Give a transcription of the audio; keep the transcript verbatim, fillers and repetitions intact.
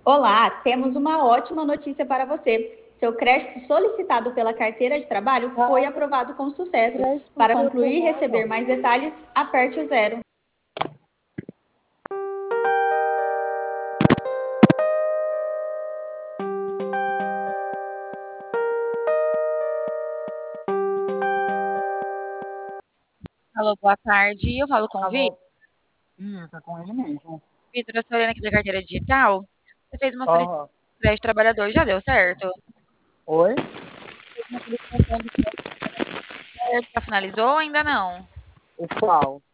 Olá, temos uma ótima notícia para você. Seu crédito solicitado pela carteira de trabalho foi aprovado com sucesso. Para concluir e receber mais detalhes, aperte o zero. Alô, boa tarde. Eu falo com o Vitor. Alô? Isso, é com ele mesmo. Vitor, eu sou a Helena aqui da carteira digital. Você fez uma solicitação Aham. de crédito trabalhador, já deu certo? Oi? Fez uma solicitação de crédito, já finalizou ou ainda não? O qual?